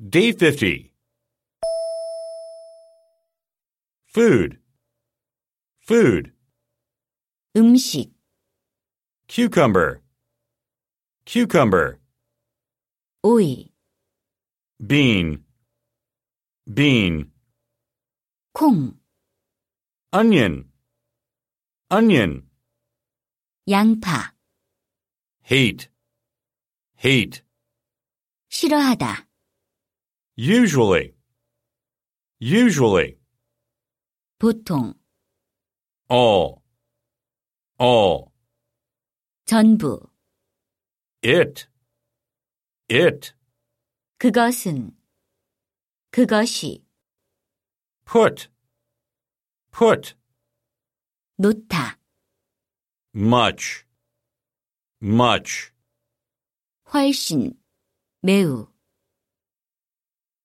Day 50. Food. Food. 음식, Cucumber. Cucumber. 오이, Bean. Bean. 콩, Onion. Onion. 양파, Hate. Hate. 싫어하다, Usually. Usually. 보통, All. All. 전부, It. It. 그것은, 그것이, Put. Put. 놓다, Much. Much. 훨씬, 매우.